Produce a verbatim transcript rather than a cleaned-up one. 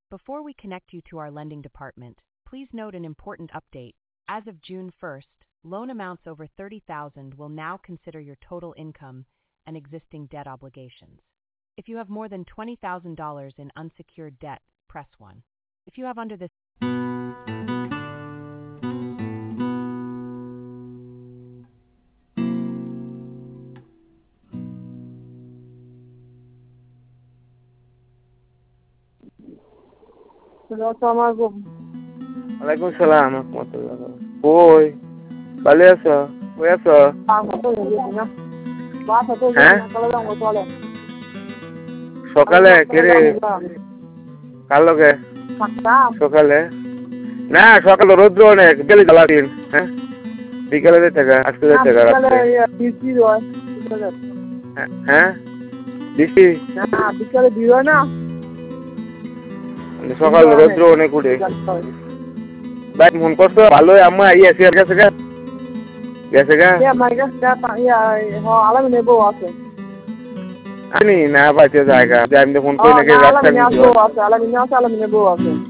Before we connect you to our lending department, please note an important update. As of June first, loan amounts over thirty thousand dollars will now consider your total income and existing debt obligations. If you have more than twenty thousand dollars in unsecured debt, press one. If you have under this Assalamualaikum. Waalaikumsalam warahmatullahi wabarakatuh. Koi, balik aso? Koi aso? হ্যাঁ সকালে কেরে কার লগে সকালে না সকালে রৌদ্র অনেক বিকেলে জ্বালা দিন হ্যাঁ বিকেলে যেতে গা আজকে যেতে গা হ্যাঁ বৃষ্টি বিকালে দিও না সকাল রৌদ্র অনেক উঠে ভাই মন করছো ভালো আম্মা ইয়ে আছে গেছে গা গেছে গা আমার কাছে আলামি নেবো আছে আমি না পাইতে জায়গা যে আমি ফোন করে নাকি রাস্তা আলামি নেবো আছে